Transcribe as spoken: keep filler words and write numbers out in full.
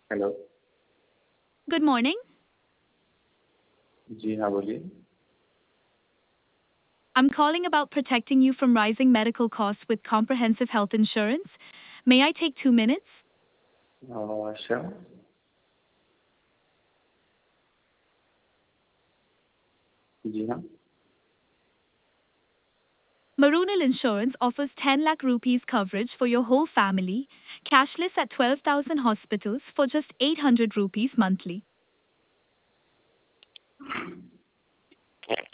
Hello. Good morning. जी हाँ, बोलिए। I'm calling about protecting you from rising medical costs with comprehensive health insurance. May I take two minutes? Uh, sure. जी हाँ। Marunal Insurance offers ten lakh rupees coverage for your whole family, cashless at twelve thousand hospitals for just eight hundred rupees monthly.